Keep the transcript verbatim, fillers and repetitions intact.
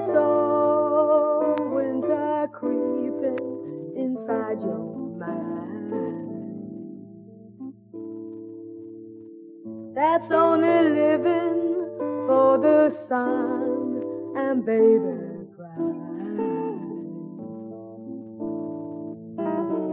so winter creeping inside your mind. That's only living for the sun and baby cry.